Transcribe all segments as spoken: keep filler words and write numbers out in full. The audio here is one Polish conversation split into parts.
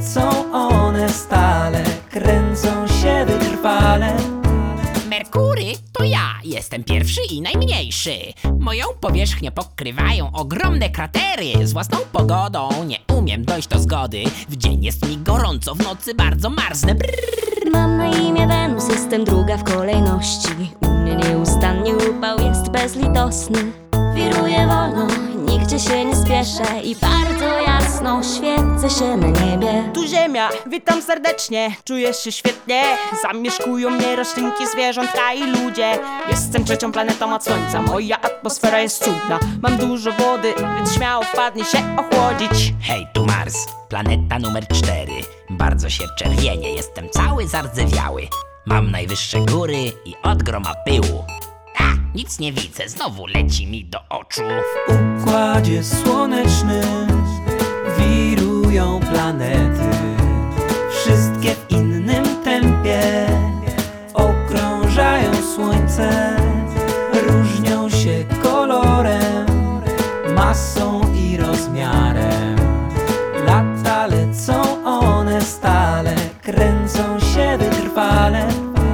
lecą one stale, kręcą się wytrwale. Merkury to ja, jestem pierwszy i najmniejszy. Moją powierzchnię pokrywają ogromne kratery. Z własną pogodą nie umiem dojść do zgody. W dzień jest mi gorąco, w nocy bardzo marznę. Brrr. Mam na imię Wenus, jestem druga w kolejności. U mnie nieustannie upał jest bezlitosny. Wiruję wolno, nigdzie się nie spieszę i bardzo jasno świecę się na niebie. Tu Ziemia, witam serdecznie, czujesz się świetnie. Zamieszkują mnie roślinki, zwierzątka i ludzie. Jestem trzecią planetą od Słońca, moja atmosfera jest cudna. Mam dużo wody, więc śmiało wpadnij się ochłodzić. Hej, tu Mars, planeta numer cztery. Bardzo się czerwienię, jestem cały zardzewiały. Mam najwyższe góry i od groma pyłu. A, nic nie widzę, znowu leci mi do oczu. W układzie słonecznym wirują planety, wszystkie w innym tempie okrążają Słońce. Różnią się kolorem, masą i rozmiarem. Lata lecą one stale, kręcą się wytrwale.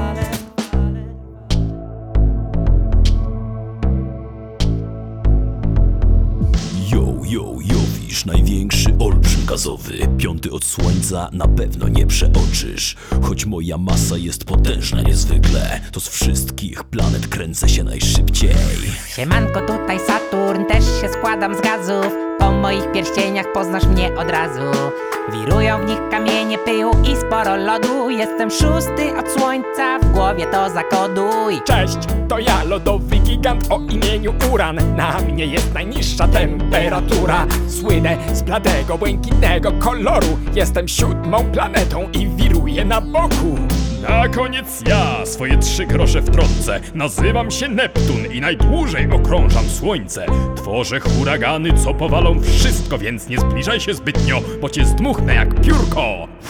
Jowisz, największy olbrzym gazowy. Piąty od Słońca na pewno nie przeoczysz. Choć moja masa jest potężna niezwykle, to z wszystkich planet kręcę się najszybciej. Siemanko, tutaj Saturn, też się składam z gazów. Po moich pierścieniach poznasz mnie od razu. Wirują w nich kamienie, pył i sporo lodu. Jestem szósty od Słońca, w głowie to zakoduj. Cześć, to ja, lodowy gigant o imieniu Uran. Na mnie jest najniższa temperatura. Słynę z bladego, błękitnego koloru. Jestem siódmą planetą i wiruję na boku. Na koniec ja swoje trzy grosze wtrącę. Nazywam się Neptun i najdłużej okrążam Słońce. Tworzę huragany, co powalą wszystko, więc nie zbliżaj się zbytnio, bo cię zdmuchnę jak piórko.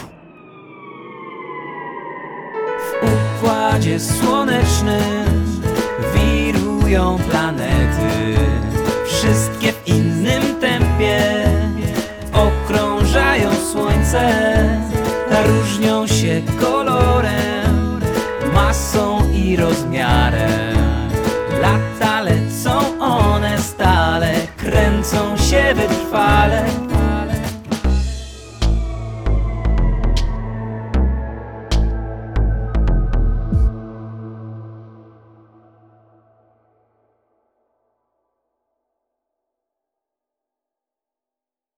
W układzie słonecznym wirują planety, wszystkie w innym tempie okrążają Słońce. Różnią się kolorem, masą i rozmiarem. Lata lecą one stale, kręcą się wytrwale.